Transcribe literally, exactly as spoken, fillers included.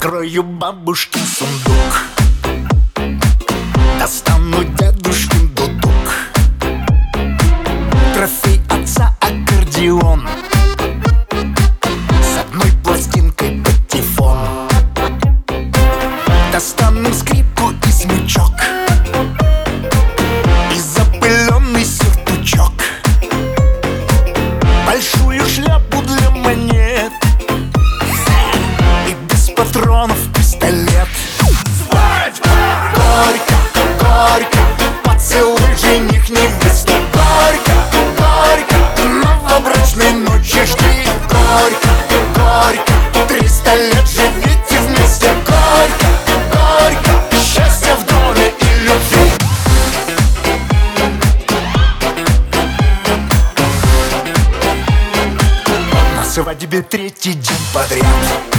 Открою бабушкин сундук, достану дедушкин дудук, трофей отца аккордеон с одной пластинкой патефон. Достану скрипку и смычок и запыленный сюртучок, большую шляпу для монет и без патронов пистолет. Свадьба! Горько, горько, поцелуй жених невесты. Горько, горько, новобрачной ночи жди. Горько, горько, триста лет живите вместе. Горько, горько, счастье в доме и любви. На свадьбе третий день подряд